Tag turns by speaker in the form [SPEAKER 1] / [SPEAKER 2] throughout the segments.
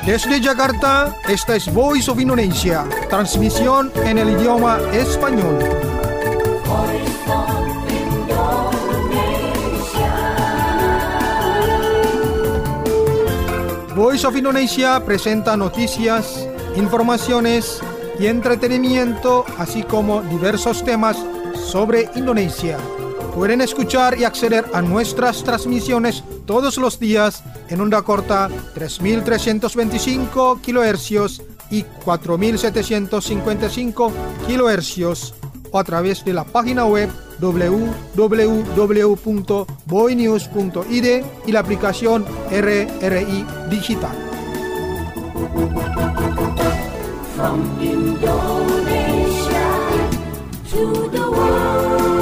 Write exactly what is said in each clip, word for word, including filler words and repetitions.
[SPEAKER 1] Desde Jakarta, esta es Voice of Indonesia, transmisión en el idioma español.
[SPEAKER 2] Voice of Indonesia.
[SPEAKER 1] Voice of Indonesia presenta noticias, informaciones y entretenimiento, así como diversos temas sobre Indonesia. Pueden escuchar y acceder a nuestras transmisiones todos los días en onda corta tres mil trescientos veinticinco kilohercios y cuatro mil setecientos cincuenta y cinco kilohercios o a través de la página web doble u doble u doble u punto boinews punto i d y la aplicación R R I Digital.
[SPEAKER 2] From Indonesia to the world.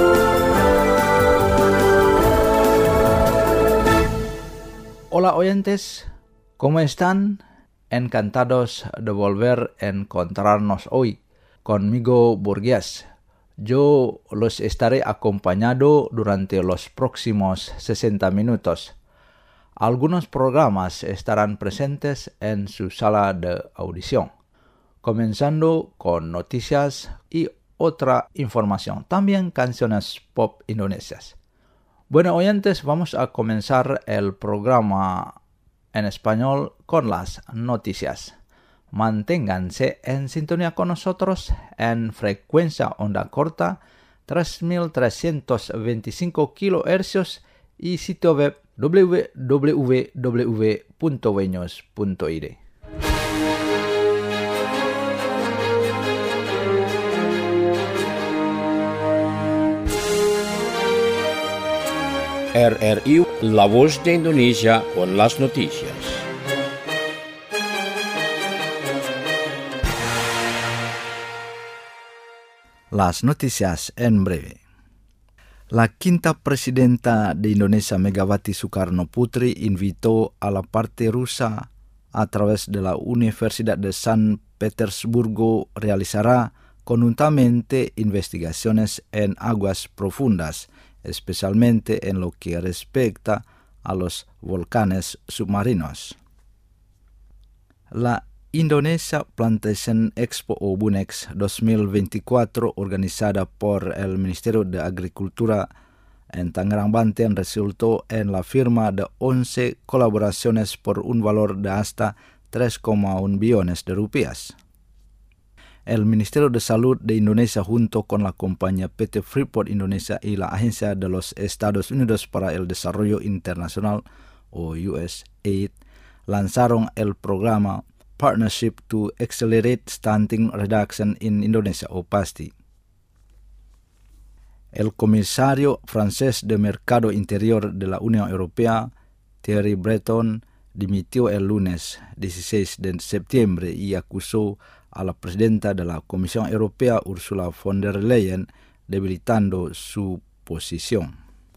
[SPEAKER 3] Hola oyentes, ¿cómo están? Encantados de volver a encontrarnos hoy. Conmigo Burgués. Yo los estaré acompañando durante los próximos sesenta minutos. Algunos programas estarán presentes en su sala de audición, comenzando con noticias y otra información, también canciones pop indonesias. Bueno, oyentes, vamos a comenzar el programa en español con las noticias. Manténganse en sintonía con nosotros en frecuencia onda corta tres mil trescientos veinticinco kilohercios y sitio web doble u doble u doble u punto boinews punto i d.
[SPEAKER 4] R R I, la voz de Indonesia con las noticias.
[SPEAKER 3] Las noticias en breve. La quinta presidenta de Indonesia, Megawati Soekarno Putri, invitó a la parte rusa a través de la Universidad de San Petersburgo realizará conjuntamente investigaciones en aguas profundas, especialmente en lo que respecta a los volcanes submarinos. La Indonesia Plantation Expo o BUNEX dos mil veinticuatro, organizada por el Ministerio de Agricultura en Tangerang, Banten, resultó en la firma de once colaboraciones por un valor de hasta tres coma uno billones de rupias. El Ministerio de Salud de Indonesia, junto con la compañía P T Freeport Indonesia y la Agencia de los Estados Unidos para el Desarrollo Internacional o U S A I D, lanzaron el programa Partnership to Accelerate Stunting Reduction in Indonesia o PASTI. El comisario francés de Mercado Interior de la Unión Europea, Thierry Breton, dimitió el lunes dieciséis de septiembre y acusó a la presidenta de la Comisión Europea, Ursula von der Leyen, debilitando su posición.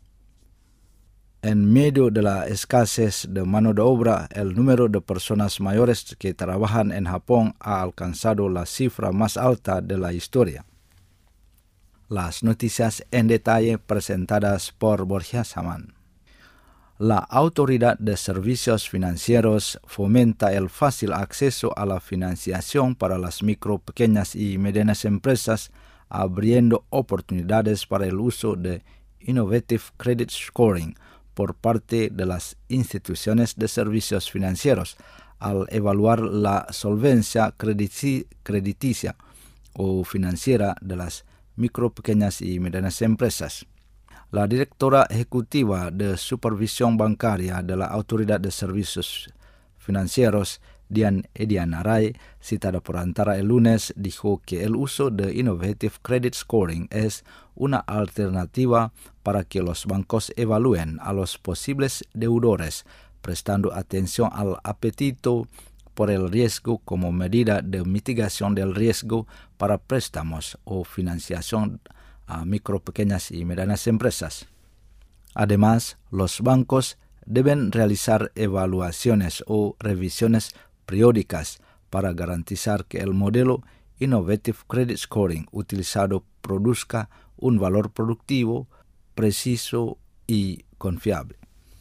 [SPEAKER 3] En medio de la escasez de mano de obra, el número de personas mayores que trabajan en Japón ha alcanzado la cifra más alta de la historia. Las noticias en detalle presentadas por Borja Saman. La Autoridad de Servicios Financieros fomenta el fácil acceso a la financiación para las micro, pequeñas y medianas empresas, abriendo oportunidades para el uso de Innovative Credit Scoring por parte de las instituciones de servicios financieros al evaluar la solvencia crediti- crediticia o financiera de las micro, pequeñas y medianas empresas. La directora ejecutiva de Supervisión Bancaria de la Autoridad de Servicios Financieros, Dian Edianaray, citada por Antara el lunes, dijo que el uso de Innovative Credit Scoring es una alternativa para que los bancos evalúen a los posibles deudores, prestando atención al apetito por el riesgo como medida de mitigación del riesgo para préstamos o financiación a micro, pequeñas y medianas empresas. Además, los bancos deben realizar evaluaciones o revisiones periódicas para garantizar que el modelo Innovative Credit Scoring utilizado produzca un valor productivo, preciso y confiable.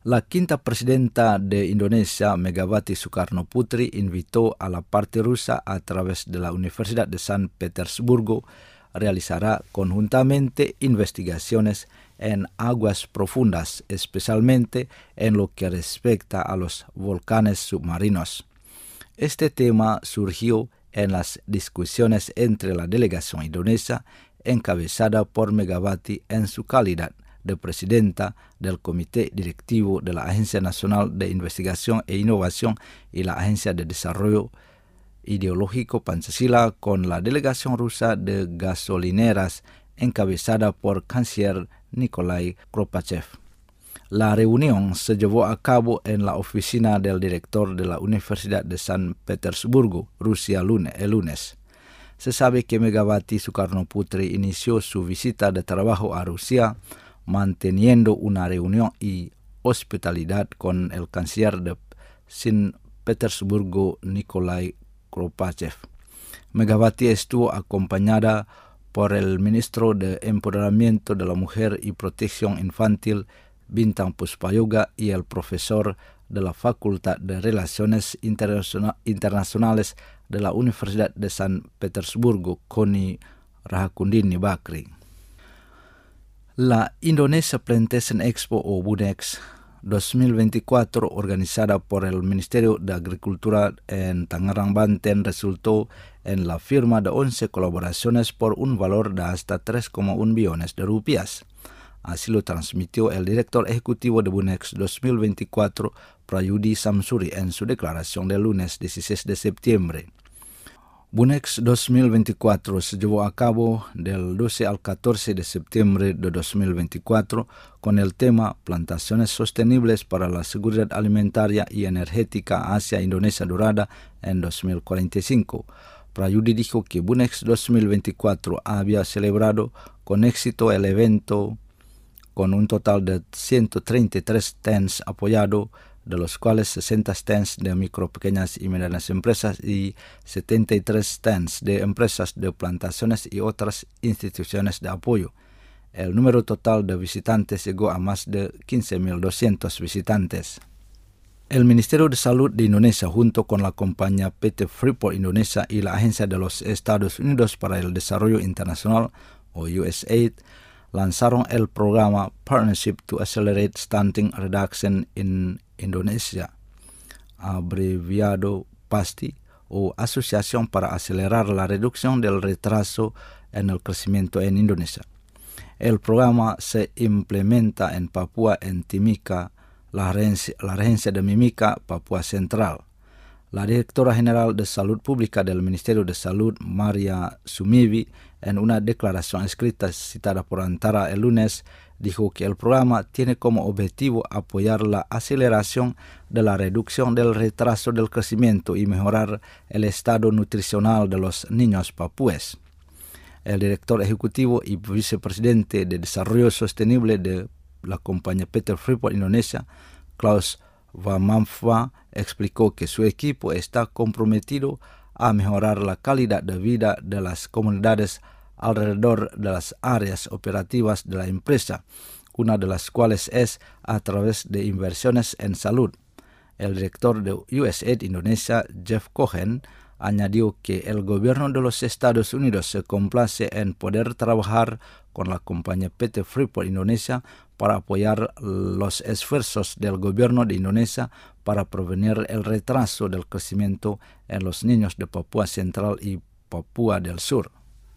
[SPEAKER 3] La quinta presidenta de Indonesia, Megawati Soekarno Putri, invitó a la parte rusa a través de la Universidad de San Petersburgo realizará conjuntamente investigaciones en aguas profundas, especialmente en lo que respecta a los volcanes submarinos. Este tema surgió en las discusiones entre la delegación indonesia encabezada por Megawati en su calidad de presidenta del Comité Directivo de la Agencia Nacional de Investigación e Innovación y la Agencia de Desarrollo Ideológico Pancasila con la delegación rusa de gasolineras encabezada por canciller Nikolai Gorbachev. La reunión se llevó a cabo en la oficina del director de la Universidad de San Petersburgo, Rusia, el lunes. Se sabe que Megawati Soekarno Putri inició su visita de trabajo a Rusia manteniendo una reunión y hospitalidad con el canciller de San Petersburgo, Nikolai Gorbachev. Megawati estuvo acompañada por el ministro de Empoderamiento de la Mujer y Protección Infantil, Bintang Puspayoga, y el profesor de la Facultad de Relaciones Internaciona- Internacionales de la Universidad de San Petersburgo, Koni Rahakundini Bakri. La Indonesia Plantation Expo o BUNEX dos mil veinticuatro, organizada por el Ministerio de Agricultura en Tangerang, Banten, resultó en la firma de once colaboraciones por un valor de hasta tres coma uno billones de rupias. Así lo transmitió el director ejecutivo de BUNEX dos mil veinticuatro, Prayudi Samsuri, en su declaración del lunes dieciséis de septiembre. BUNEX dos mil veinticuatro se llevó a cabo del doce al catorce de septiembre de dos mil veinticuatro con el tema Plantaciones Sostenibles para la Seguridad Alimentaria y Energética hacia Indonesia Dorada en dos mil cuarenta y cinco. Prayudi dijo que BUNEX dos mil veinticuatro había celebrado con éxito el evento con un total de ciento treinta y tres stands apoyados, de los cuales sesenta stands de micro, pequeñas y medianas empresas y setenta y tres stands de empresas de plantaciones y otras instituciones de apoyo. El número total de visitantes llegó a más de quince mil doscientos visitantes. El Ministerio de Salud de Indonesia, junto con la compañía P T Freeport Indonesia y la Agencia de los Estados Unidos para el Desarrollo Internacional, o U S A I D, lanzaron el programa Partnership to Accelerate Stunting Reduction in Indonesia, abreviado PASTI, o Asociación para Acelerar la Reducción del Retraso en el Crecimiento en Indonesia. El programa se implementa en Papua, en Timika, la regencia, la regencia de Mimika, Papua Central. La directora general de Salud Pública del Ministerio de Salud, Maria Sumivi, en una declaración escrita citada por Antara el lunes, dijo que el programa tiene como objetivo apoyar la aceleración de la reducción del retraso del crecimiento y mejorar el estado nutricional de los niños papúes. El director ejecutivo y vicepresidente de Desarrollo Sostenible de la compañía P T Freeport Indonesia, Klaus Vamamfa, explicó que su equipo está comprometido a mejorar la calidad de vida de las comunidades alrededor de las áreas operativas de la empresa, una de las cuales es a través de inversiones en salud. El director de U S A I D Indonesia, Jeff Cohen, añadió que el gobierno de los Estados Unidos se complace en poder trabajar con la compañía P T Freeport Indonesia para apoyar los esfuerzos del gobierno de Indonesia para prevenir el retraso del crecimiento en los niños de Papúa Central y Papúa del Sur.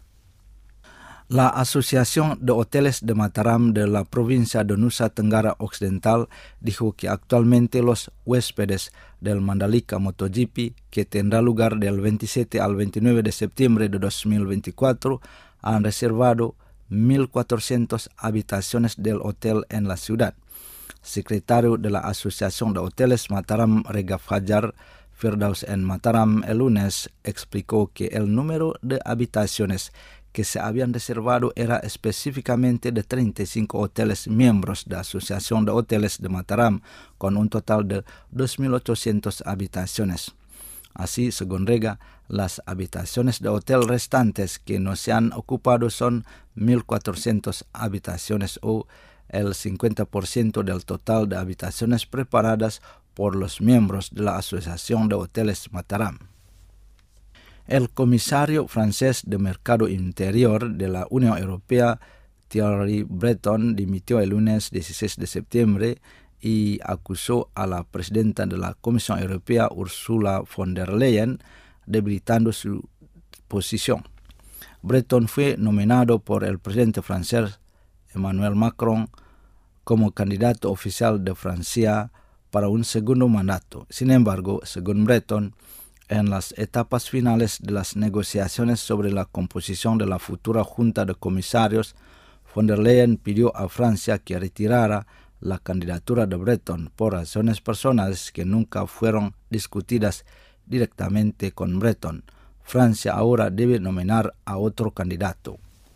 [SPEAKER 3] La Asociación de Hoteles de Mataram de la provincia de Nusa Tenggara Occidental dijo que actualmente los huéspedes del Mandalika MotoGP, que tendrá lugar del veintisiete al veintinueve de septiembre de dos mil veinticuatro, han reservado mil cuatrocientas habitaciones del hotel en la ciudad. Secretario de la Asociación de Hoteles Mataram, Rega Fajar Firdaus en Mataram, el lunes explicó que el número de habitaciones que se habían reservado era específicamente de treinta y cinco hoteles miembros de la Asociación de Hoteles de Mataram, con un total de dos mil ochocientas habitaciones. Así, según Rega, las habitaciones de hotel restantes que no se han ocupado son mil cuatrocientas habitaciones o el cincuenta por ciento del total de habitaciones preparadas por los miembros de la Asociación de Hoteles Mataram. El comisario francés de Mercado Interior de la Unión Europea, Thierry Breton, dimitió el lunes dieciséis de septiembre y acusó a la presidenta de la Comisión Europea, Ursula von der Leyen, debilitando su posición. Breton fue nominado por el presidente francés Emmanuel Macron como candidato oficial de Francia para un segundo mandato. Sin embargo, según Breton, en las etapas finales de las negociaciones sobre la composición de la futura Junta de Comisarios, von der Leyen pidió a Francia que retirara la candidatura de Breton por razones personales que nunca fueron discutidas directamente con Breton. Francia ahora debe nominar a otro candidato.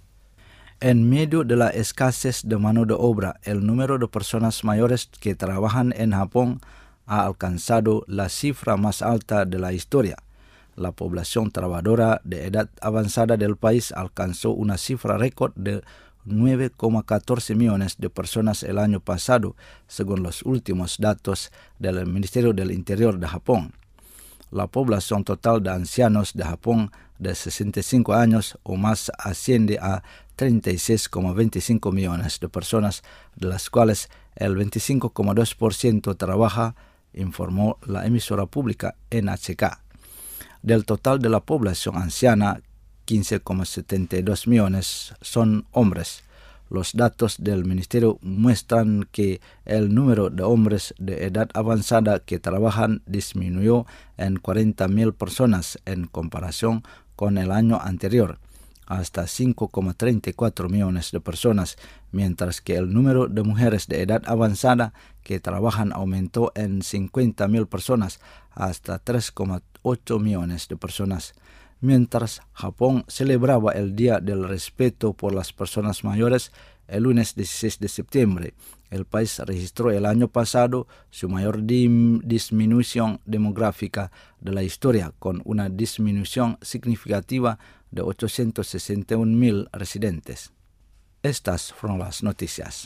[SPEAKER 3] En medio de la escasez de mano de obra, el número de personas mayores que trabajan en Japón ha alcanzado la cifra más alta de la historia. La población trabajadora de edad avanzada del país alcanzó una cifra récord de nueve coma catorce millones de personas el año pasado, según los últimos datos del Ministerio del Interior de Japón. La población total de ancianos de Japón de sesenta y cinco años o más asciende a treinta y seis coma veinticinco millones de personas, de las cuales el veinticinco coma dos por ciento trabaja, informó la emisora pública N H K. Del total de la población anciana, quince coma setenta y dos millones son hombres. Los datos del ministerio muestran que el número de hombres de edad avanzada que trabajan disminuyó en cuarenta mil personas en comparación con el año anterior, hasta cinco coma treinta y cuatro millones de personas, mientras que el número de mujeres de edad avanzada que trabajan aumentó en cincuenta mil personas, hasta tres coma ocho millones de personas. Mientras Japón celebraba el Día del Respeto por las Personas Mayores el lunes dieciséis de septiembre, el país registró el año pasado su mayor dim- disminución demográfica de la historia, con una disminución significativa de ochocientos sesenta y un mil residentes. Estas fueron las noticias.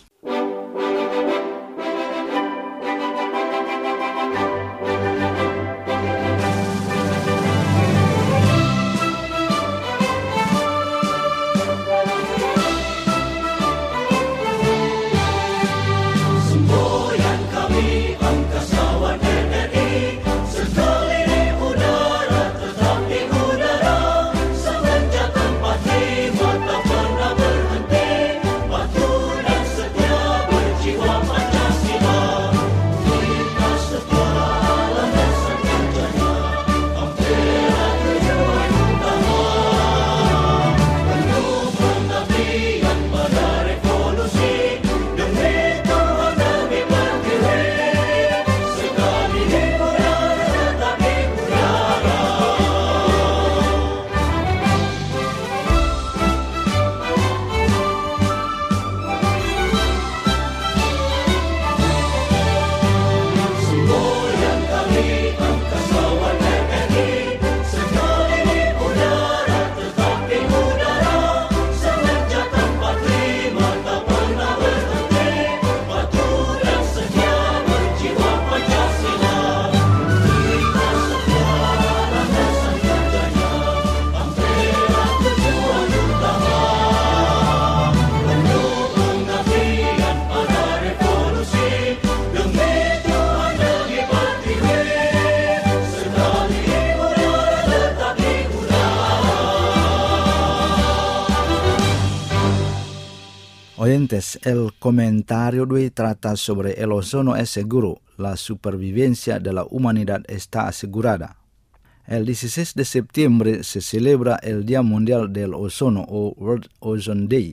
[SPEAKER 3] Oyentes, el comentario de hoy trata sobre el ozono es seguro, la supervivencia de la humanidad está asegurada. El dieciséis de septiembre se celebra el Día Mundial del Ozono o World Ozone Day.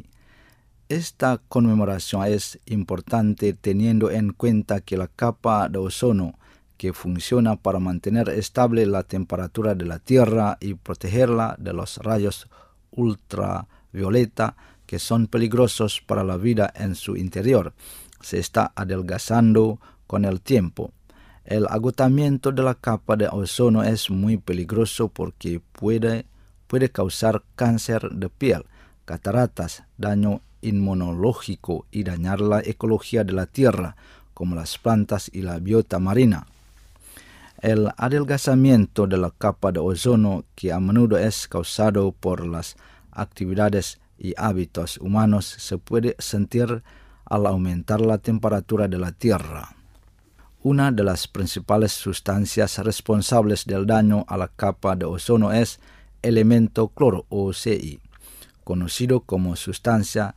[SPEAKER 3] Esta conmemoración es importante teniendo en cuenta que la capa de ozono, que funciona para mantener estable la temperatura de la Tierra y protegerla de los rayos ultravioleta que son peligrosos para la vida en su interior, se está adelgazando con el tiempo. El agotamiento de la capa de ozono es muy peligroso porque puede, puede causar cáncer de piel, cataratas, daño inmunológico y dañar la ecología de la Tierra, como las plantas y la biota marina. El adelgazamiento de la capa de ozono, que a menudo es causado por las actividades y hábitos humanos, se puede sentir al aumentar la temperatura de la Tierra. Una de las principales sustancias responsables del daño a la capa de ozono es elemento cloro o C I, conocido como sustancia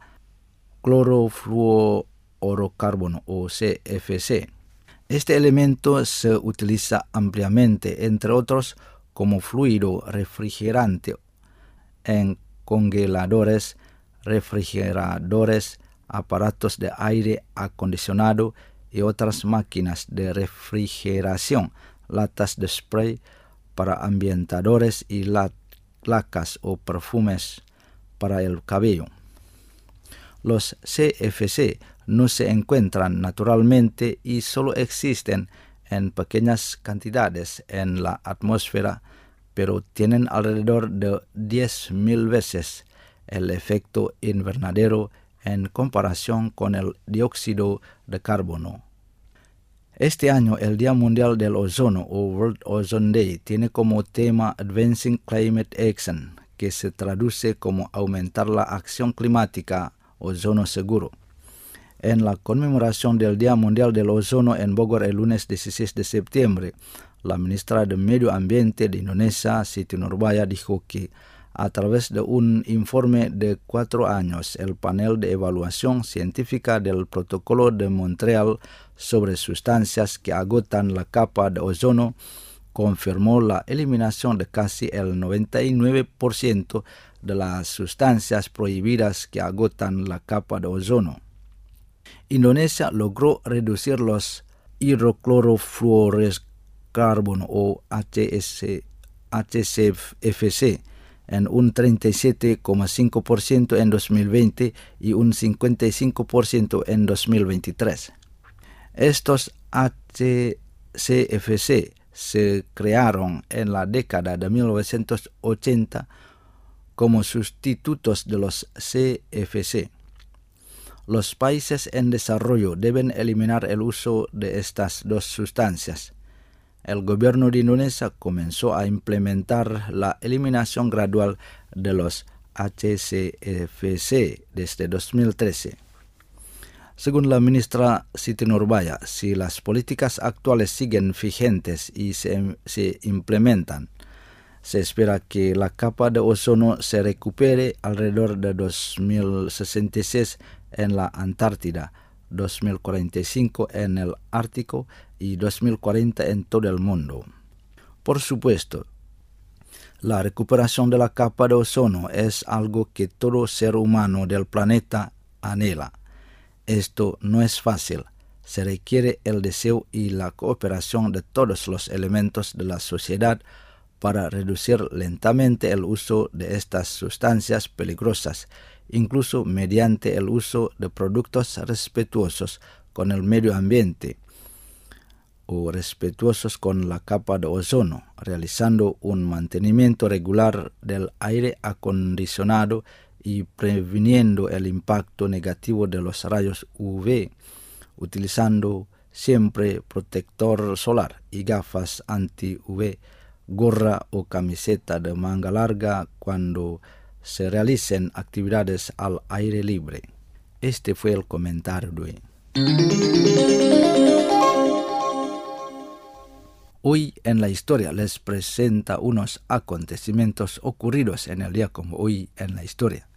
[SPEAKER 3] clorofluorocarbono o C F C. Este elemento se utiliza ampliamente, entre otros, como fluido refrigerante en congeladores, refrigeradores, aparatos de aire acondicionado y otras máquinas de refrigeración, latas de spray para ambientadores y la- lacas o perfumes para el cabello. Los C F C no se encuentran naturalmente y solo existen en pequeñas cantidades en la atmósfera, pero tienen alrededor de diez mil veces el efecto invernadero en comparación con el dióxido de carbono. Este año, el Día Mundial del Ozono o World Ozone Day tiene como tema Advancing Climate Action, que se traduce como aumentar la acción climática, ozono seguro. En la conmemoración del Día Mundial del Ozono en Bogor el lunes dieciséis de septiembre, la ministra de Medio Ambiente de Indonesia, Siti Nurbaya, dijo que a través de un informe de cuatro años, el panel de evaluación científica del Protocolo de Montreal sobre sustancias que agotan la capa de ozono confirmó la eliminación de casi el noventa y nueve por ciento de las sustancias prohibidas que agotan la capa de ozono. Indonesia logró reducir los hidroclorofluorocarbono o H C F C en un treinta y siete coma cinco por ciento en dos mil veinte y un cincuenta y cinco por ciento en dos mil veintitrés. Estos H C F C se crearon en la década de mil novecientos ochenta como sustitutos de los C F C. Los países en desarrollo deben eliminar el uso de estas dos sustancias. El gobierno de Indonesia comenzó a implementar la eliminación gradual de los H C F C desde dos mil trece. Según la ministra Siti Nurbaya, si las políticas actuales siguen vigentes y se, se implementan, se espera que la capa de ozono se recupere alrededor de dos mil sesenta y seis en la Antártida, dos mil cuarenta y cinco en el Ártico y dos mil cuarenta en todo el mundo. Por supuesto, la recuperación de la capa de ozono es algo que todo ser humano del planeta anhela. Esto no es fácil. Se requiere el deseo y la cooperación de todos los elementos de la sociedad para reducir lentamente el uso de estas sustancias peligrosas, incluso mediante el uso de productos respetuosos con el medio ambiente o respetuosos con la capa de ozono, realizando un mantenimiento regular del aire acondicionado y previniendo el impacto negativo de los rayos U V, utilizando siempre protector solar y gafas anti-U V, gorra o camiseta de manga larga cuando se realicen actividades al aire libre. Este fue el comentario de hoy. Hoy en la historia les presenta unos acontecimientos ocurridos en el día como hoy en la historia.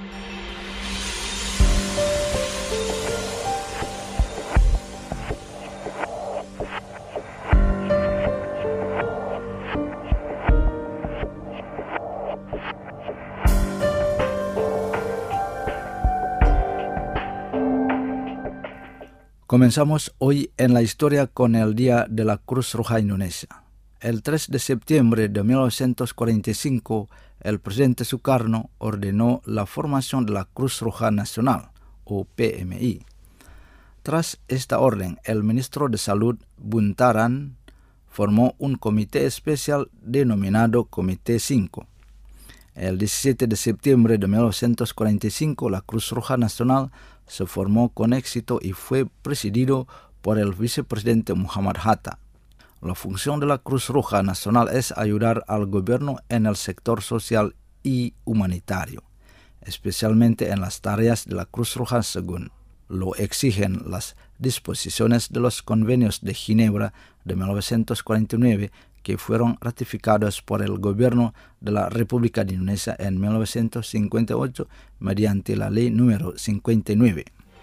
[SPEAKER 3] Comenzamos hoy en la historia con el Día de la Cruz Roja Indonesia. El tres de septiembre de mil novecientos cuarenta y cinco, el presidente Sukarno ordenó la formación de la Cruz Roja Nacional, o P M I. Tras esta orden, el ministro de Salud, Buntaran, formó un comité especial denominado Comité cinco. El diecisiete de septiembre de mil novecientos cuarenta y cinco, la Cruz Roja Nacional se formó con éxito y fue presidido por el vicepresidente Muhammad Hatta. La función de la Cruz Roja Nacional es ayudar al gobierno en el sector social y humanitario, especialmente en las tareas de la Cruz Roja según lo exigen las disposiciones de los convenios de Ginebra de mil novecientos cuarenta y nueve que fueron ratificados por el gobierno de la República de Indonesia en mil novecientos cincuenta y ocho mediante la ley número cincuenta y nueve.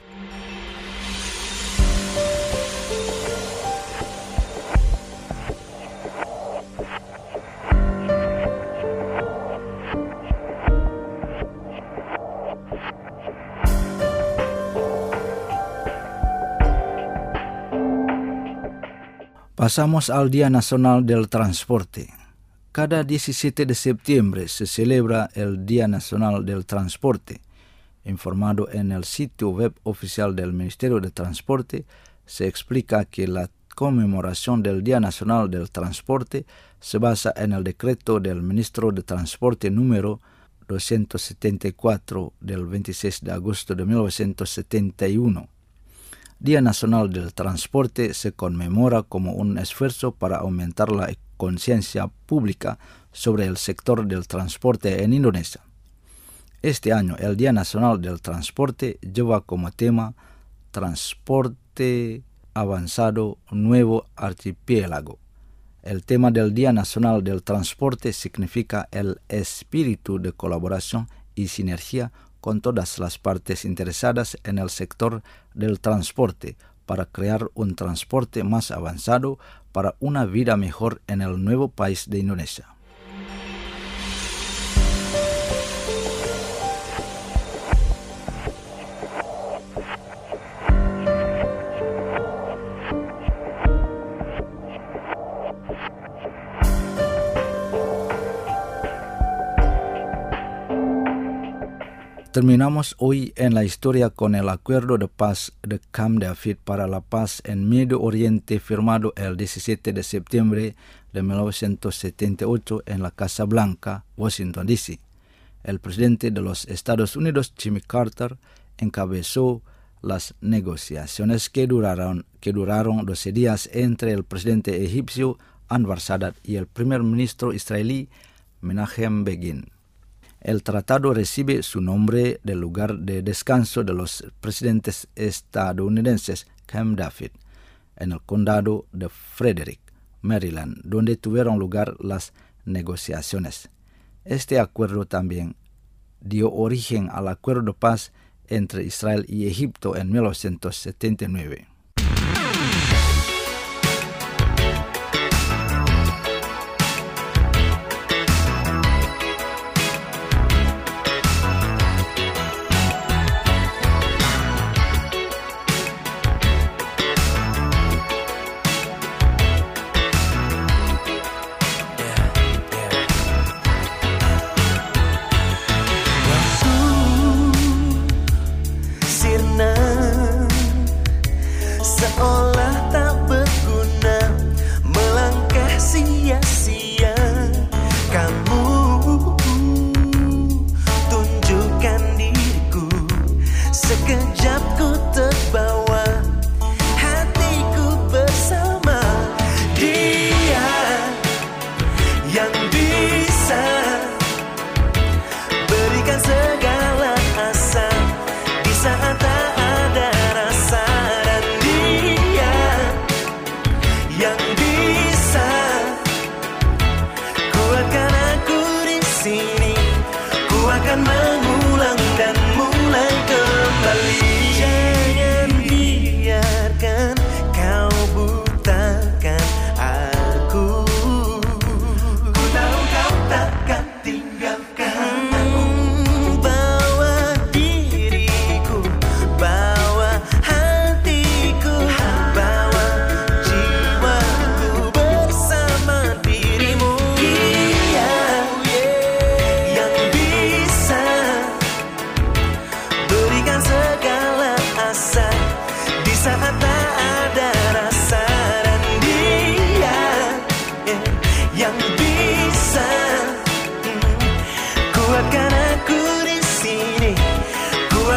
[SPEAKER 3] Pasamos al Día Nacional del Transporte. Cada diecisiete de septiembre se celebra el Día Nacional del Transporte. Informado en el sitio web oficial del Ministerio de Transporte, se explica que la conmemoración del Día Nacional del Transporte se basa en el decreto del Ministro de Transporte número doscientos setenta y cuatro del veintiséis de agosto de mil novecientos setenta y uno. Día Nacional del Transporte se conmemora como un esfuerzo para aumentar la conciencia pública sobre el sector del transporte en Indonesia. Este año, el Día Nacional del Transporte lleva como tema Transporte Avanzado Nuevo Archipiélago. El tema del Día Nacional del Transporte significa el espíritu de colaboración y sinergia con todas las partes interesadas en el sector del transporte para crear un transporte más avanzado para una vida mejor en el nuevo país de Indonesia. Terminamos hoy en la historia con el acuerdo de paz de Camp David para la paz en Medio Oriente firmado el diecisiete de septiembre de mil novecientos setenta y ocho en la Casa Blanca, Washington, D C El presidente de los Estados Unidos, Jimmy Carter, encabezó las negociaciones que duraron, que duraron doce días entre el presidente egipcio Anwar Sadat y el primer ministro israelí Menachem Begin. El tratado recibe su nombre del lugar de descanso de los presidentes estadounidenses Camp David, en el condado de Frederick, Maryland, donde tuvieron lugar las negociaciones. Este acuerdo también dio origen al acuerdo de paz entre Israel y Egipto en mil novecientos setenta y nueve.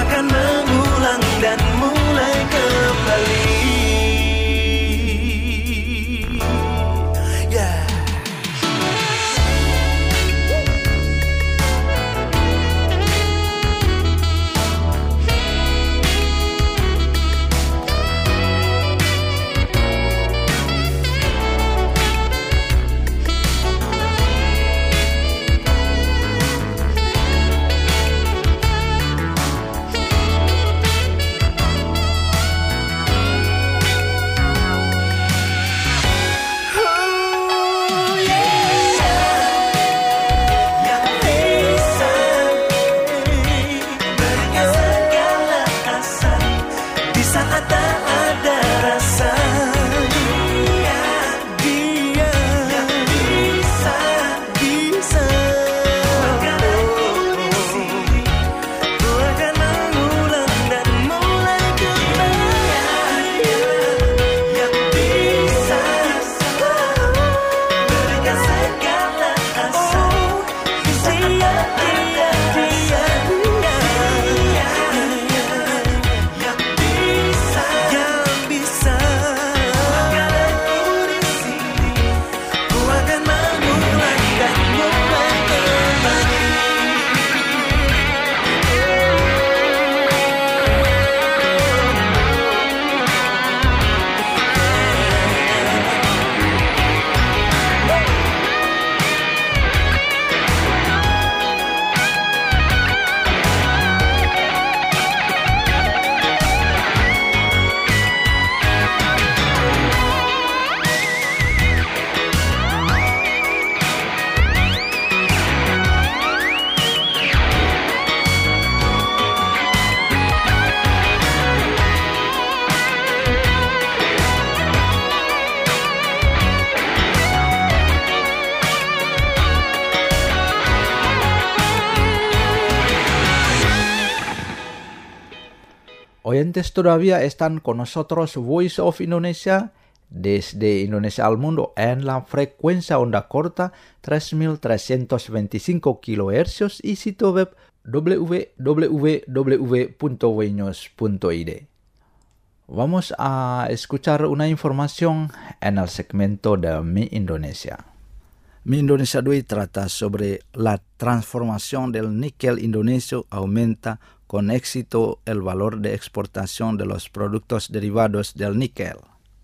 [SPEAKER 5] akan mengulang dan mulai kembali. Yeah.
[SPEAKER 3] Oyentes todavía están con nosotros Voice of Indonesia desde Indonesia al mundo en la frecuencia onda corta tres mil trescientos veinticinco kilohercios y sitio web w w w punto weños punto i d. Vamos a escuchar una información en el segmento de Mi Indonesia. Mi Indonesia hoy trata sobre la transformación del níquel indonesio aumenta con éxito el valor de exportación de los productos derivados del níquel.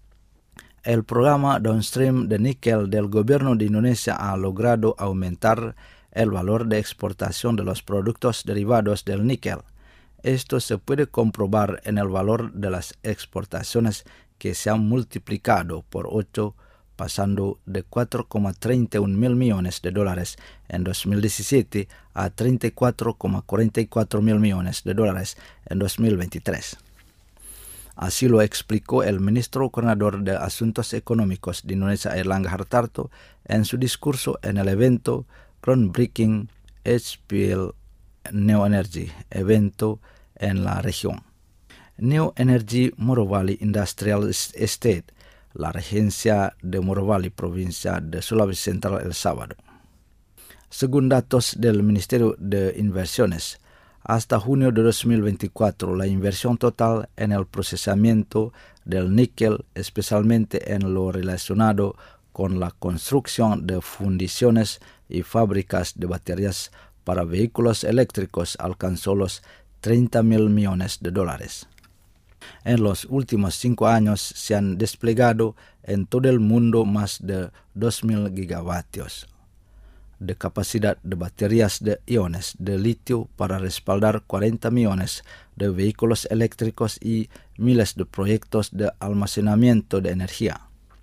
[SPEAKER 3] El programa Downstream de níquel del gobierno de Indonesia ha logrado aumentar el valor de exportación de los productos derivados del níquel. Esto se puede comprobar en el valor de las exportaciones que se han multiplicado por ocho, pasando de cuatro coma treinta y un mil millones de dólares en dos mil diecisiete a treinta y cuatro coma cuarenta y cuatro mil millones de dólares en dos mil veintitrés. Así lo explicó el ministro coordinador de Asuntos Económicos de Indonesia, Airlangga Hartarto, en su discurso en el evento Groundbreaking H P L Neo Energy, evento en la región. Neo Energy Morowali Industrial Estate, la regencia de Morowali, provincia de Sulawesi Central, el sábado. Según datos del Ministerio de Inversiones, hasta junio de dos mil veinticuatro, la inversión total en el procesamiento del níquel, especialmente en lo relacionado con la construcción de fundiciones y fábricas de baterías para vehículos eléctricos, alcanzó los treinta mil millones de dólares. En los últimos cinco años se han desplegado en todo el mundo más de dos mil gigavatios de capacidad de baterías de iones de litio para respaldar cuarenta millones de vehículos eléctricos y miles de proyectos de almacenamiento de energía.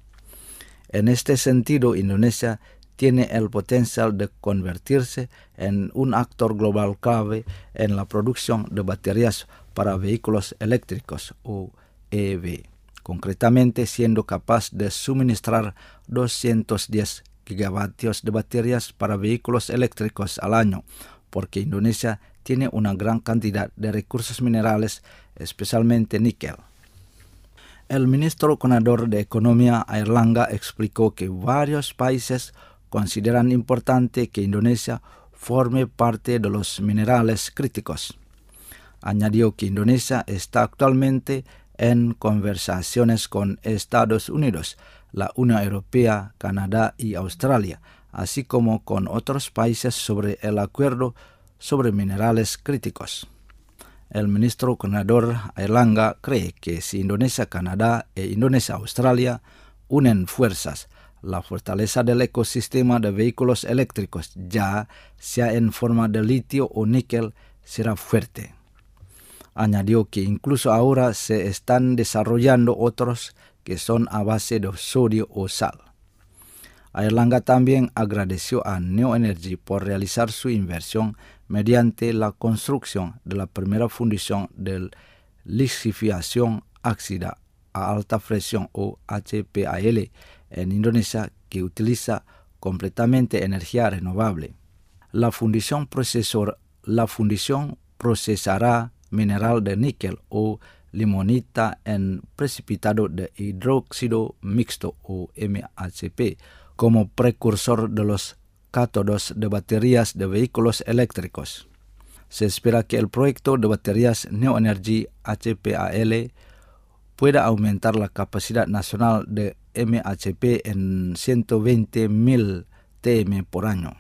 [SPEAKER 3] En este sentido, Indonesia tiene el potencial de convertirse en un actor global clave en la producción de baterías para vehículos eléctricos o E V, concretamente siendo capaz de suministrar doscientos diez gigavatios de baterías para vehículos eléctricos al año, porque Indonesia tiene una gran cantidad de recursos minerales, especialmente níquel. El ministro coordinador de Economía, Airlangga, explicó que varios países consideran importante que Indonesia forme parte de los minerales críticos. Añadió que Indonesia está actualmente en conversaciones con Estados Unidos, la Unión Europea, Canadá y Australia, así como con otros países sobre el acuerdo sobre minerales críticos. El ministro coordinador Airlangga cree que si Indonesia, Canadá e Indonesia, Australia unen fuerzas, la fortaleza del ecosistema de vehículos eléctricos, ya sea en forma de litio o níquel, será fuerte. Añadió que incluso ahora se están desarrollando otros que son a base de sodio o sal. Airlangga también agradeció a Neo Energy por realizar su inversión mediante la construcción de la primera fundición de lixifiación ácida a alta presión o H P A L en Indonesia, que utiliza completamente energía renovable. La fundición, procesor, la fundición procesará mineral de níquel o limonita en precipitado de hidróxido mixto o M H P como precursor de los cátodos de baterías de vehículos eléctricos. Se espera que el proyecto de baterías Neo Energy H P A L pueda aumentar la capacidad nacional de M H P en ciento veinte mil T M por año.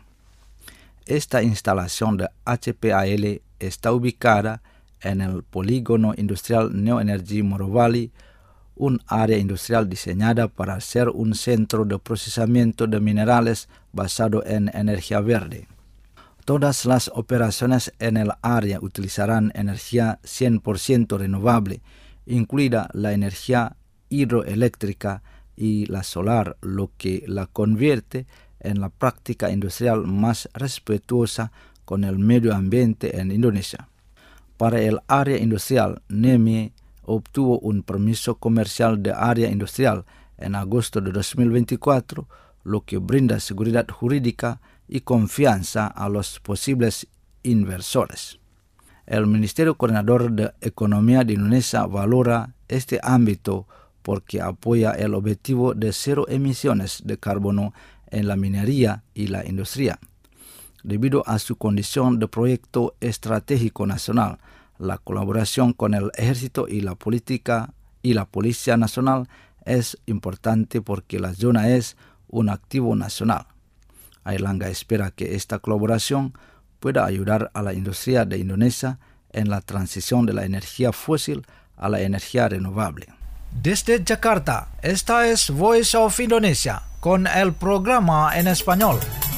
[SPEAKER 3] Esta instalación de H P A L está ubicada en el polígono industrial Neo Energy Morowali, un área industrial diseñada para ser un centro de procesamiento de minerales basado en energía verde. Todas las operaciones en el área utilizarán energía cien por ciento renovable, incluida la energía hidroeléctrica y la solar, lo que la convierte en la práctica industrial más respetuosa con el medio ambiente en Indonesia. Para el área industrial, NEMI obtuvo un permiso comercial de área industrial en agosto de dos mil veinticuatro, lo que brinda seguridad jurídica y confianza a los posibles inversores. El Ministerio Coordinador de Economía de Indonesia valora este ámbito porque apoya el objetivo de cero emisiones de carbono en la minería y la industria. Debido a su condición de proyecto estratégico nacional, la colaboración con el ejército y la política y la Policía Nacional es importante porque la zona es un activo nacional. Airlangga espera que esta colaboración pueda ayudar a la industria de Indonesia en la transición de la energía fósil a la energía renovable.
[SPEAKER 1] Desde Jakarta, esta es Voice of Indonesia con el programa en español.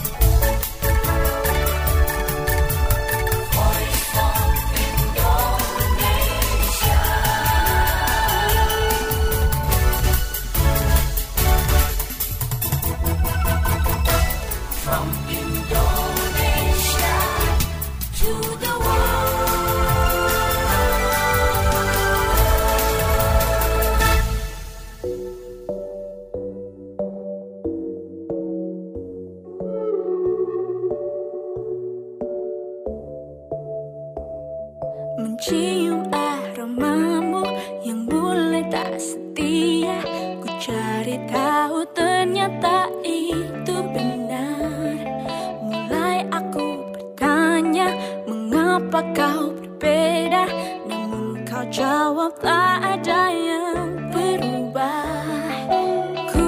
[SPEAKER 6] Mencium aromamu yang mulai tak setia, ku cari tahu ternyata itu benar. Mulai aku bertanya mengapa kau berbeda, namun kau jawab tak ada yang berubah. Ku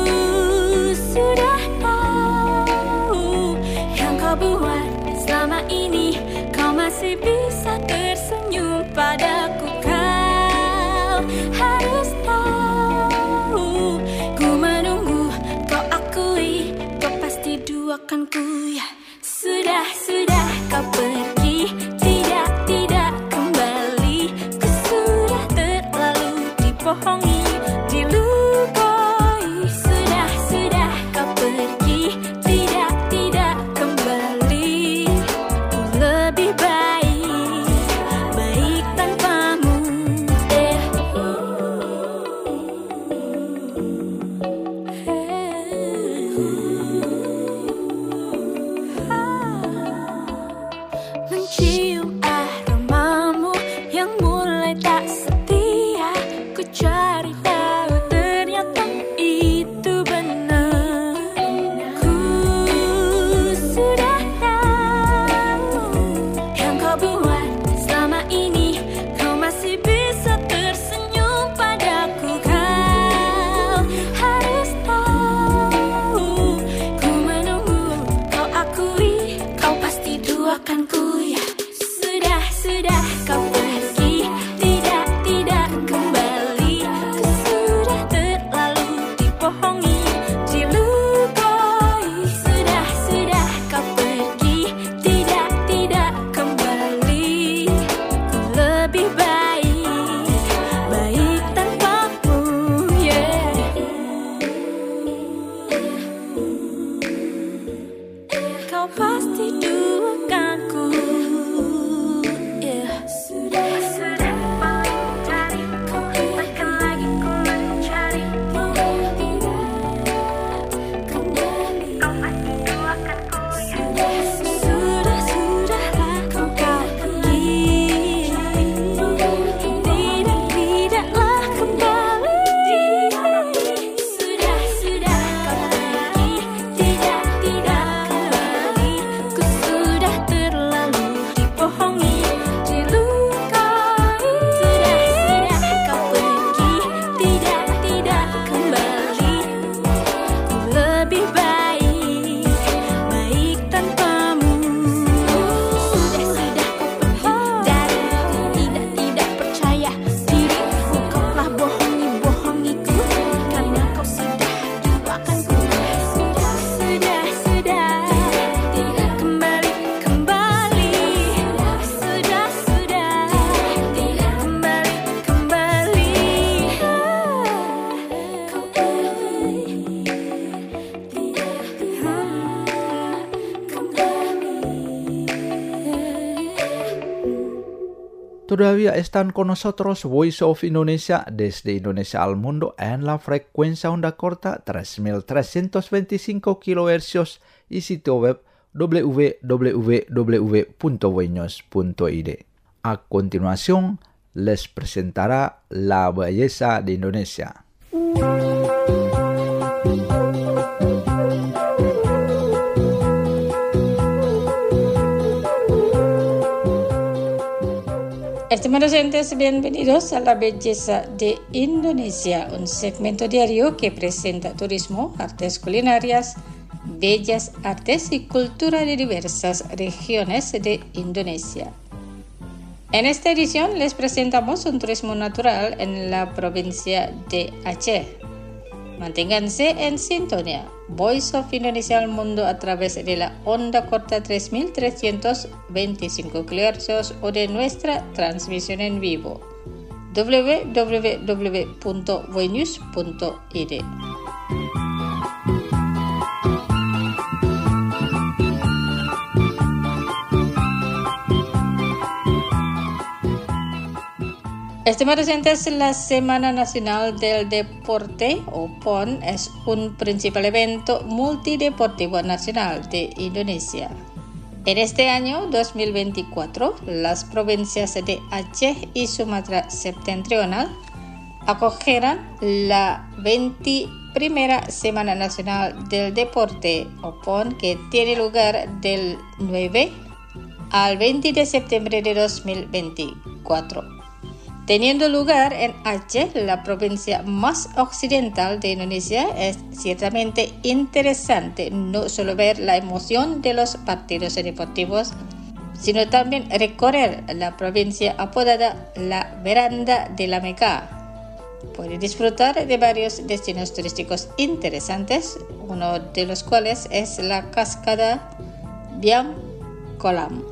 [SPEAKER 6] sudah tahu yang kau buat selama ini, kau masih bisa tersenyum padaku. Kau harus tahu, ku menunggu, kau akui, kau pasti duakan ku ya. Sudah, sudah kau pergi, tidak, tidak kembali. Ku sudah terlalu dibohongi, dilukai. Sudah, sudah kau pergi, tidak, tidak kembali. Ku lebih baik, baik tanpamu. Eh. Mencium aromamu yang mulai tak setia, ku cari
[SPEAKER 3] todavía están con nosotros Voice of Indonesia desde Indonesia al mundo en la frecuencia onda corta tres mil trescientos veinticinco kilohercios y sitio web w w w punto voinews punto i d. A continuación, les presentará la belleza de Indonesia.
[SPEAKER 7] Estimados oyentes, bienvenidos a La Belleza de Indonesia, un segmento diario que presenta turismo, artes culinarias, bellas artes y cultura de diversas regiones de Indonesia. En esta edición les presentamos un turismo natural en la provincia de Aceh. Manténganse en sintonía. Voice of Indonesia al mundo a través de la onda corta tres mil trescientos veinticinco kilohercios o de nuestra transmisión en vivo w w w punto voinews punto i d. Estimados oyentes, la Semana Nacional del Deporte, o P O N, es un principal evento multideportivo nacional de Indonesia. En este año dos mil veinticuatro, las provincias de Aceh y Sumatra Septentrional acogerán la veintiprimera Semana Nacional del Deporte, o P O N, que tiene lugar del nueve al veinte de septiembre de dos mil veinticuatro. Teniendo lugar en Aceh, la provincia más occidental de Indonesia, es ciertamente interesante no solo ver la emoción de los partidos deportivos, sino también recorrer la provincia apodada la Veranda de la Meca. Puede disfrutar de varios destinos turísticos interesantes, uno de los cuales es la cascada Biang Kolam.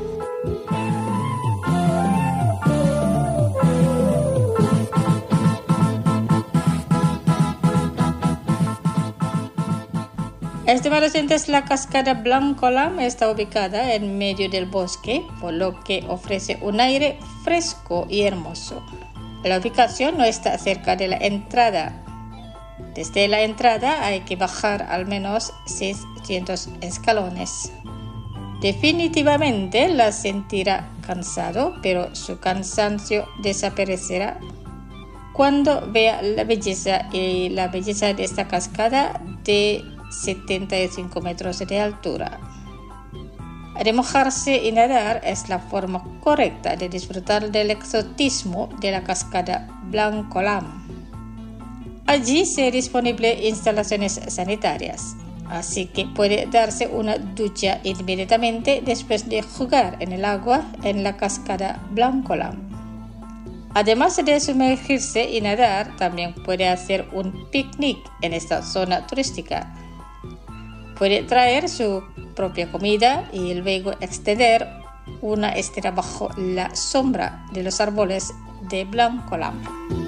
[SPEAKER 7] Estimados oyentes, la cascada Biang Kolam está ubicada en medio del bosque, por lo que ofrece un aire fresco y hermoso. La ubicación no está cerca de la entrada. Desde la entrada hay que bajar al menos seiscientos escalones. Definitivamente la sentirá cansado, pero su cansancio desaparecerá cuando vea la belleza y la belleza de esta cascada de setenta y cinco metros de altura. Remojarse y nadar es la forma correcta de disfrutar del exotismo de la cascada Biang Kolam. Allí se disponibles instalaciones sanitarias, así que puede darse una ducha inmediatamente después de jugar en el agua en la cascada Biang Kolam. Además de sumergirse y nadar, también puede hacer un picnic en esta zona turística. Puede traer su propia comida y luego extender una estera bajo la sombra de los árboles de Biang Kolam.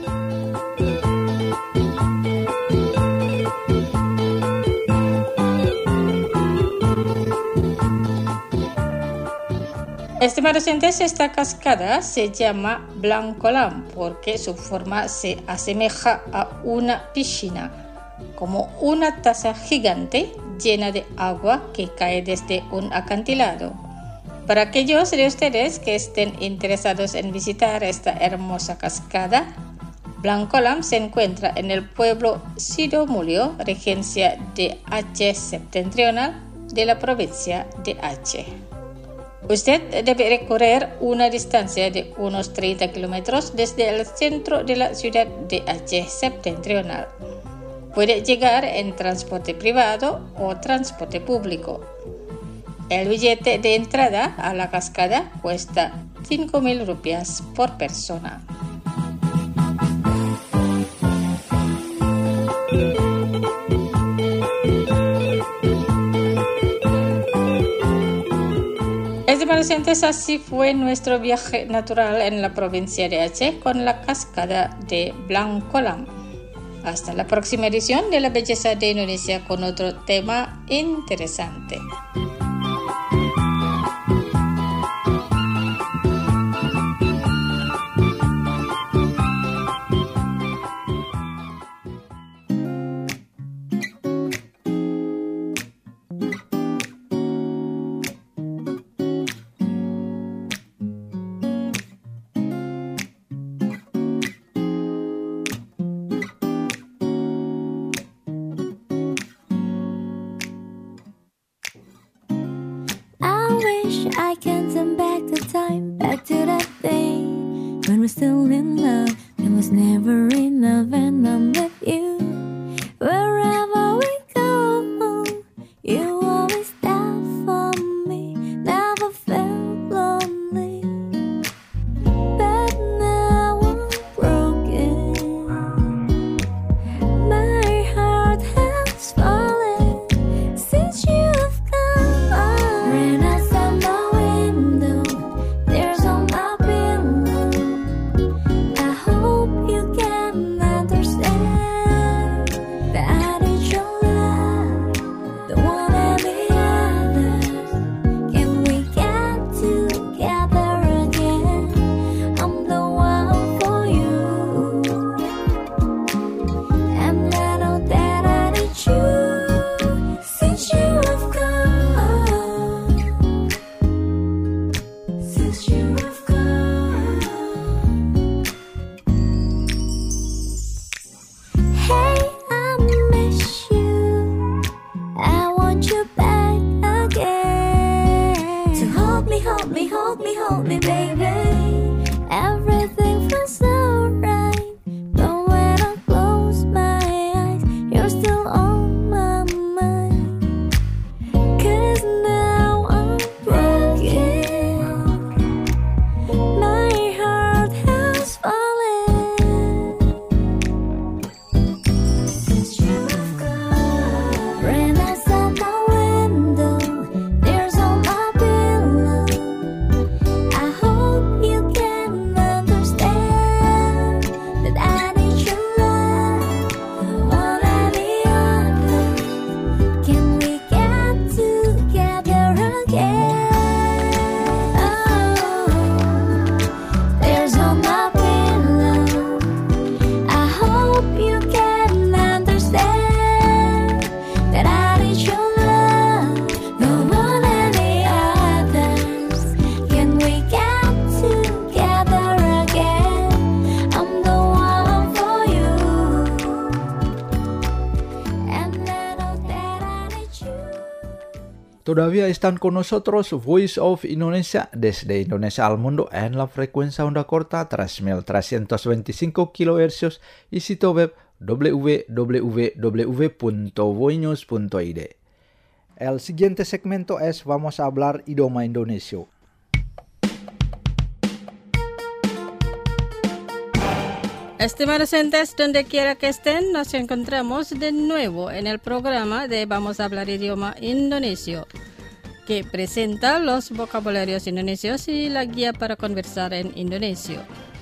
[SPEAKER 7] Estimados oyentes, esta cascada se llama Biang Kolam porque su forma se asemeja a una piscina, como una taza gigante llena de agua que cae desde un acantilado. Para aquellos de ustedes que estén interesados en visitar esta hermosa cascada, Biang Kolam se encuentra en el pueblo Sidomulyo, regencia de Aceh Septentrional de la provincia de Aceh. Usted debe recorrer una distancia de unos treinta kilómetros desde el centro de la ciudad de Aceh Septentrional. Puede llegar en transporte privado o transporte público. El billete de entrada a la cascada cuesta cinco mil rupias por persona. Estimados oyentes, así fue nuestro viaje natural en la provincia de Aceh con la cascada de Biang Kolam. Hasta la próxima edición de La Belleza de Indonesia con otro tema interesante.
[SPEAKER 6] we're still in love. It was never enough and I'm with you. Wherever we go, you always there for me. Never felt lonely. But now I'm broken. My heart has fallen since you've gone. Rain outside my window, tears on my pillow. I hope you can understand that I need your love, the one and the other. Can we get together again? I'm the one for you, and I know that I need you since you have gone. Since you have gone. Hey, I miss you. I want you back again. So hold me, hold me, hold me, hold me, baby. Everything feels so right. But when I close my eyes, you're still on my mind. 'Cause now I'm broken. My heart has fallen since you have gone. Rain outside my window, tears on my pillow. I hope you can understand that I need your love, the one and the other. Can we get together again? Oh, tears on my pillow. I hope you can understand that I need your love, the one and the others. Can we get together again? I'm the one for you, and I know that I need you.
[SPEAKER 3] Todavía están con nosotros Voice of Indonesia desde Indonesia al mundo en la frecuencia onda corta tres mil trescientos veinticinco kilohercios y sitio web w w w punto voinews punto i d. El siguiente segmento es Vamos a hablar idioma Indonesia.
[SPEAKER 7] Estimados oyentes, donde quiera que estén, nos encontramos de nuevo en el programa de Vamos a hablar idioma indonesio, que presenta los vocabularios indonesios y la guía para conversar en indonesio.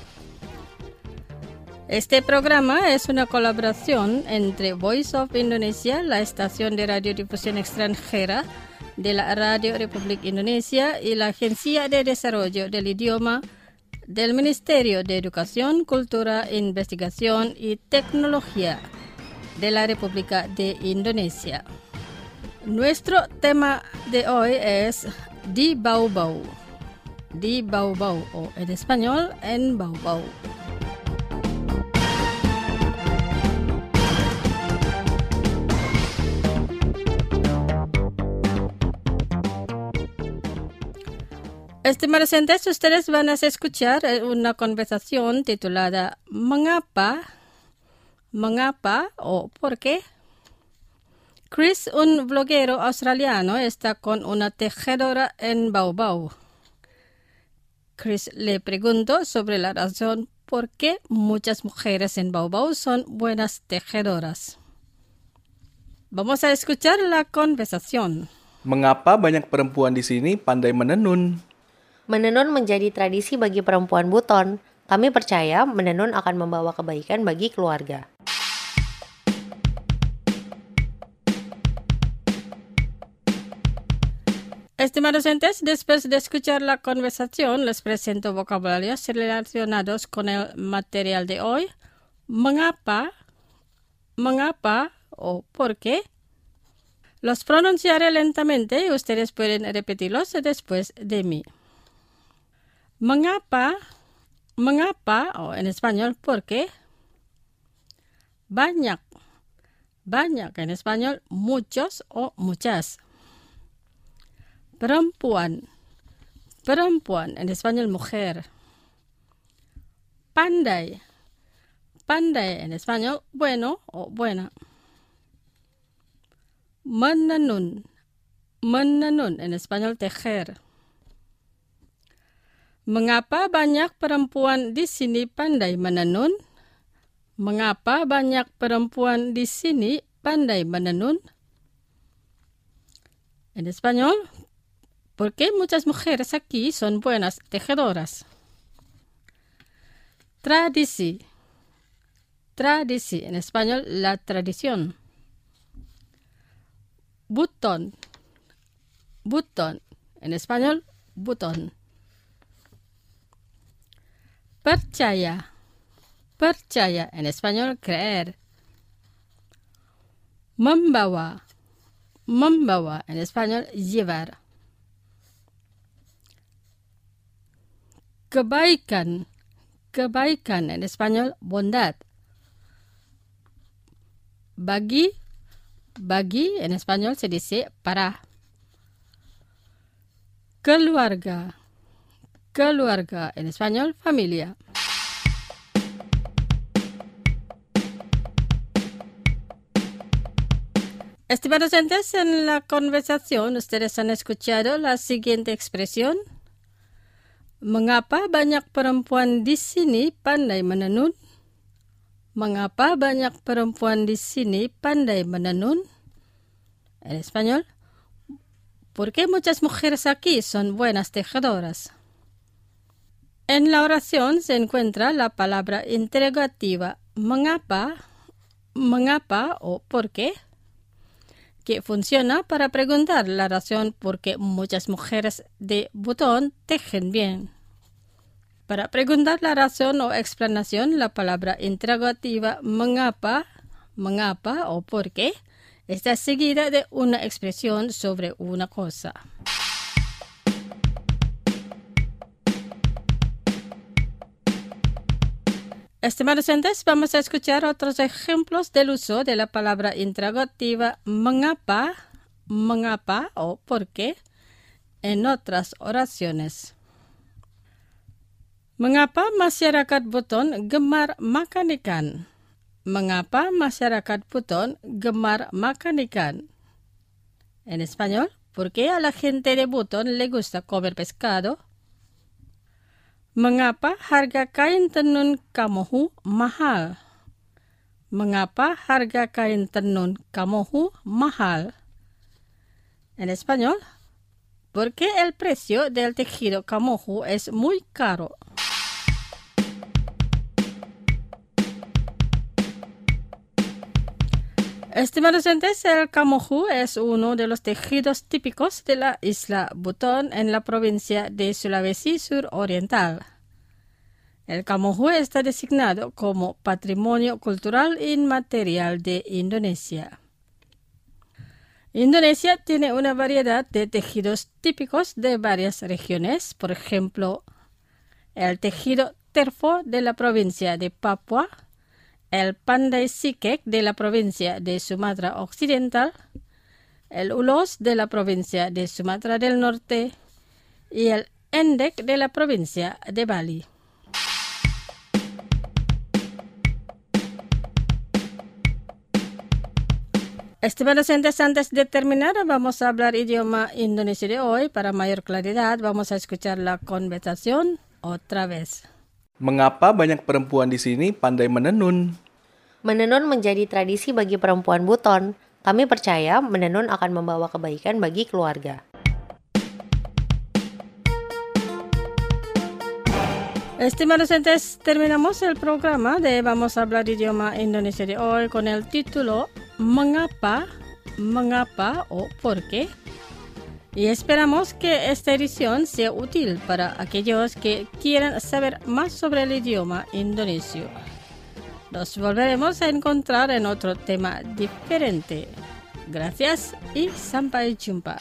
[SPEAKER 7] Este programa es una colaboración entre Voice of Indonesia, la estación de radiodifusión extranjera de la Radio Republik Indonesia, y la Agencia de Desarrollo del Idioma del Ministerio de Educación, Cultura, Investigación y Tecnología de la República de Indonesia. Nuestro tema de hoy es Di Bau Bau. Di Bau Bau, o en español, en Bau Bau. Estimados oyentes, ustedes van a escuchar una conversación titulada Mengapa, Mengapa o ¿por qué? Chris, un bloguero australiano, está con una tejedora en Bau Bau. Chris le preguntó sobre la razón por qué muchas mujeres en Bau Bau son buenas tejedoras. Vamos a escuchar la conversación.
[SPEAKER 8] Mengapa banyak perempuan di sini pandai menenun?
[SPEAKER 9] Menenun menjadi tradisi bagi perempuan Buton. Kami percaya menenun akan membawa kebaikan bagi keluarga.
[SPEAKER 7] Estimados oyentes, después de escuchar la conversación, les presento vocabularios relacionados con el material de hoy. Mengapa, mengapa o por qué. Los pronunciaré lentamente y ustedes pueden repetirlos después de mí. Mengapa, mengapa, o en español, ¿por qué? Banyak, banyak, en español, muchos o muchas. Perempuan, perempuan, en español, mujer. pandai. Pandai en español, bueno o buena. Menenun. Menenun en español, tejer. Mengapa banyak perempuan di sini pandai menenun? Mengapa banyak perempuan di sini pandai menenun? En español, ¿por qué muchas mujeres aquí son buenas tejedoras? Tradisi. Tradisi, en español, la tradición. Button. Button, en español, button. Percaya. Percaya, en español, creer. Membawa. Membawa, en español, llevar. Kebaikan. Kebaikan, en español, bondad. Bagi. Bagi, en español, se dice para. Keluarga. Keluarga, en español, familia. Estimados oyentes, en la conversación ustedes han escuchado la siguiente expresión. Mengapa banyak perempuan di sini pandai menenun? Mengapa banyak perempuan di sini pandai menenun? En español, ¿por qué muchas mujeres aquí son buenas tejedoras? En la oración se encuentra la palabra interrogativa mengapa, mengapa o por qué, que funciona para preguntar la razón por qué muchas mujeres de Butón tejen bien. Para preguntar la razón o explanación, la palabra interrogativa mengapa, mengapa o por qué está seguida de una expresión sobre una cosa. Estimados oyentes, vamos a escuchar otros ejemplos del uso de la palabra interrogativa mengapa, mengapa o por qué en otras oraciones. Mengapa masyarakat Buton gemar makan ikan? Mengapa masyarakat Buton gemar makan ikan? En español, ¿por qué a la gente de Buton le gusta comer pescado? Mengapa harga kain tenun Kamohu mahal? Mengapa harga kain tenun Kamohu mahal? En español, ¿por qué el precio del tejido Kamohu es muy caro? Estimados oyentes, el Kamohu es uno de los tejidos típicos de la isla Buton en la provincia de Sulawesi Suroriental. El Kamohu está designado como Patrimonio Cultural Inmaterial de Indonesia. Indonesia tiene una variedad de tejidos típicos de varias regiones, por ejemplo, el tejido terfo de la provincia de Papua, el pandai sikek de la provincia de Sumatra Occidental, el ulos de la provincia de Sumatra del Norte y el endek de la provincia de Bali. Estimados oyentes, antes de terminar, vamos a hablar idioma Indonesia de hoy. Para mayor claridad, vamos a escuchar la conversación otra vez.
[SPEAKER 8] Mengapa banyak perempuan di sini pandai menenun?
[SPEAKER 9] Menenun menjadi tradisi bagi perempuan Buton. Kami percaya menenun akan membawa kebaikan bagi keluarga.
[SPEAKER 7] Estimados oyentes, terminamos el programa de Vamos a hablar idioma Indonesia de hoy con el título Mengapa, Mengapa o ¿por qué? Y esperamos que esta edición sea útil para aquellos que quieran saber más sobre el idioma indonesio. Nos volveremos a encontrar en otro tema diferente. Gracias y sampai jumpa.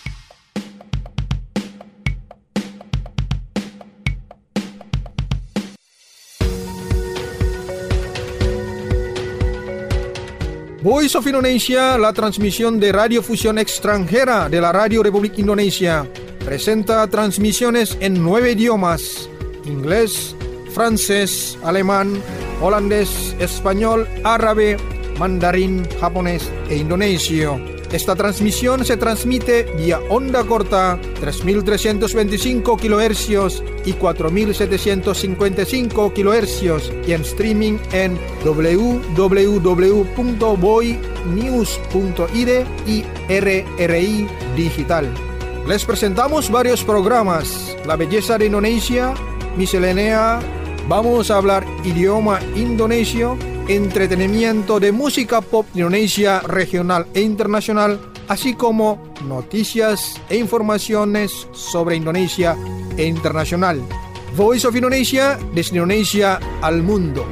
[SPEAKER 1] Voice of Indonesia, la transmisión de radiofusión extranjera de la Radio Republik Indonesia, presenta transmisiones en nueve idiomas: inglés, francés, alemán, holandés, español, árabe, mandarín, japonés e indonesio. Esta transmisión se transmite vía onda corta tres mil trescientos veinticinco kilohercios y cuatro mil setecientos cincuenta y cinco kilohercios y en streaming en w w w punto voy news punto i d y R R I Digital. Les presentamos varios programas: La belleza de Indonesia, Miscelánea, vamos a hablar idioma indonesio, entretenimiento de música pop Indonesia regional e internacional, así como noticias e informaciones sobre Indonesia e internacional. Voice of Indonesia, desde Indonesia al mundo.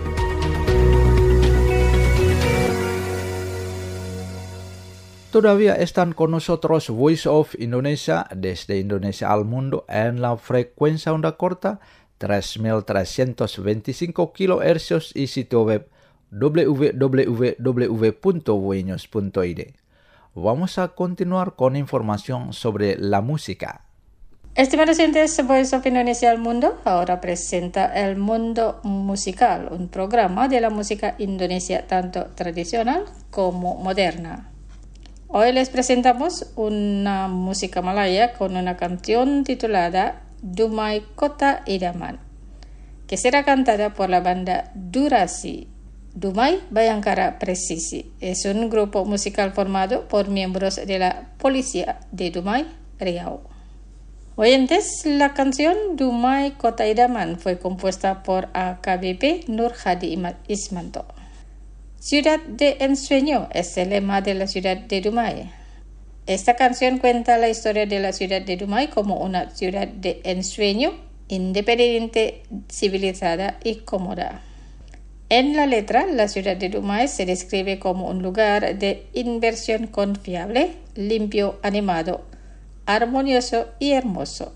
[SPEAKER 3] Todavía están con nosotros Voice of Indonesia desde Indonesia al mundo en la frecuencia onda corta tres mil trescientos veinticinco kilohercios y sitio web w w w punto voinews punto i d. Vamos a continuar con información sobre la música.
[SPEAKER 7] Estimados oyentes, Voice of Indonesia al mundo ahora presenta El Mundo Musical, un programa de la música indonesia tanto tradicional como moderna. Hoy les presentamos una música malaya con una canción titulada Dumai Kota Idaman, que será cantada por la banda Durasi. Dumai Bayangkara Presisi es un grupo musical formado por miembros de la Policía de Dumai, Riau. Oyentes, la canción Dumai Kota Idaman fue compuesta por A K B P Nur Hadi Ismanto. Ciudad de ensueño es el lema de la ciudad de Dumai. Esta canción cuenta la historia de la ciudad de Dumai como una ciudad de ensueño, independiente, civilizada y cómoda. En la letra, la ciudad de Dumai se describe como un lugar de inversión confiable, limpio, animado, armonioso y hermoso.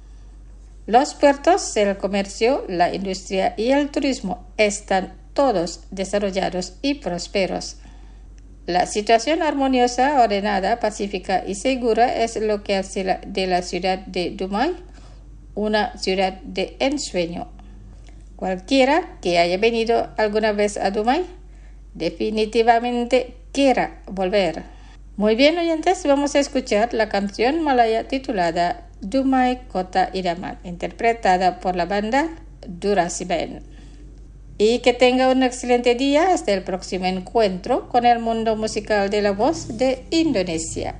[SPEAKER 7] Los puertos, el comercio, la industria y el turismo están todos desarrollados y prósperos. La situación armoniosa, ordenada, pacífica y segura es lo que hace la, de la ciudad de Dumai una ciudad de ensueño. Cualquiera que haya venido alguna vez a Dumai definitivamente quiera volver. Muy bien, oyentes, vamos a escuchar la canción malaya titulada Dumai Kota Idaman, interpretada por la banda Durasi Band. Y que tenga un excelente día hasta el próximo encuentro con el mundo musical de la voz de Indonesia.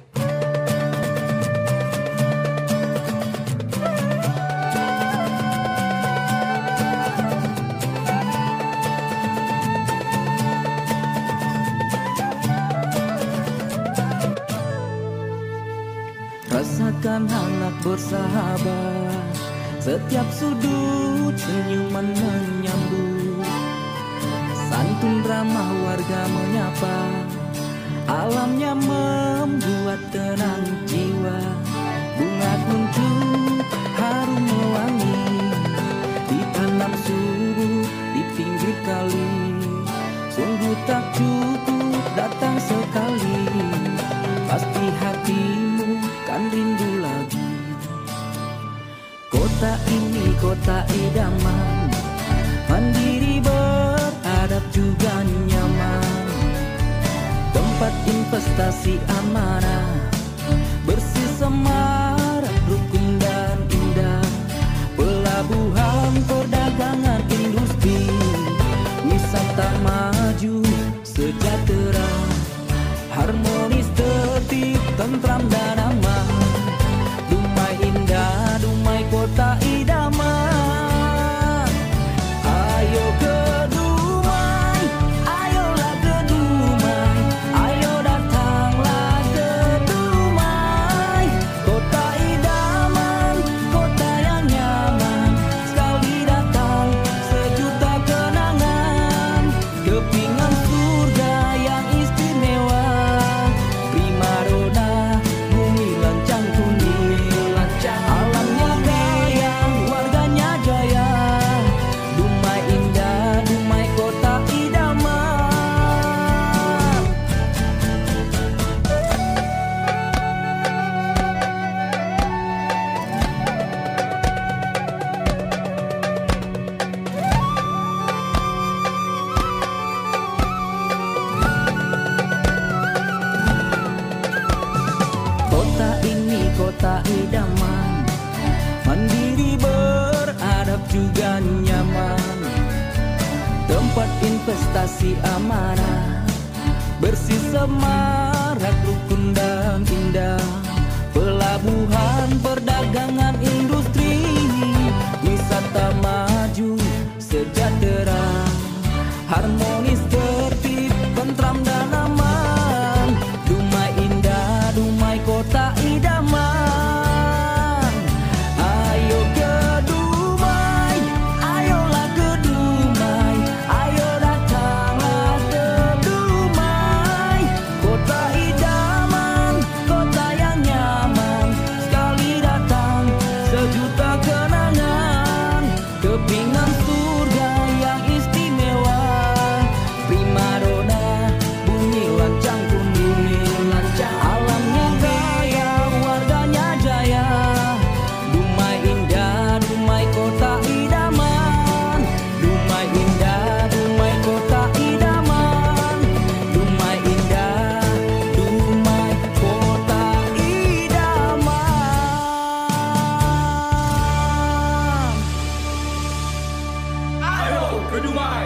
[SPEAKER 5] Rasakan hangat bersahabat, setiap sudut senyuman menyambut. Santun ramah warga menyapa, alamnya membuat tenang jiwa. Bunga kuncup harum mewangi, ditanam subur di pinggir kali. Sungguh tak cukup datang sekali, pasti hatimu kan rindu lagi. Kota ini kota idaman, mandiri beradab juga nyaman. Tempat investasi amanah, bersih semarak, rukun dan indah. Pelabuhan perdagangan industri, wisata maju sejahtera. Harmonis tertib, tentram dan aman. Dumai indah, Dumai kota idaman. Ayo ke Dumai, ayolah ke Dumai, ayo datanglah ke Dumai, kota investasi amanah, bersih semarak, rukun dan indah. Pelabuhan, perdagangan, industri, wisata maju, sejahtera, harmonis, tertib, tentram dan aman. Dumai indah, Dumai kota idaman. Ayo ke Dumai, ayolah ke Dumai, ayo datanglah ke Dumai. Kota idaman, kota yang nyaman, sekali datang sejuta kenangan. Kepingan surga yang istimewa, primadona, bunyi lancang kuning, alamnya gaya, warganya jaya. Dumai indah, Dumai kota idaman. Dumai indah, Dumai kota idaman. Dumai indah, Dumai kota idaman.
[SPEAKER 10] Ayo ke Dumai.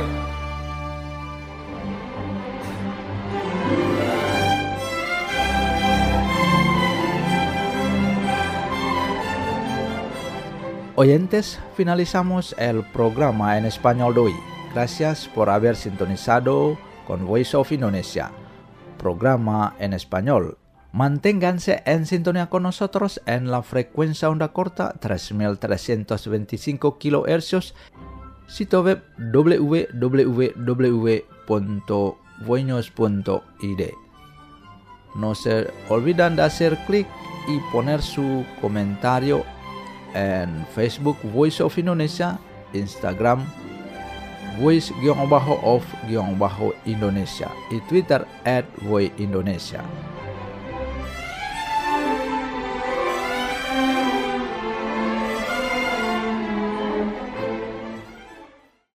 [SPEAKER 3] Oyentes, finalizamos el programa en español de hoy. Gracias por haber sintonizado con Voice of Indonesia, programa en español. Manténganse en sintonía con nosotros en la frecuencia onda corta tres mil trescientos veinticinco kilohercios, sitio web w w w punto voinos punto i d. No se olvidan de hacer clic y poner su comentario en Facebook Voice of Indonesia, Instagram Voice-of-Indonesia y Twitter at Voice Indonesia.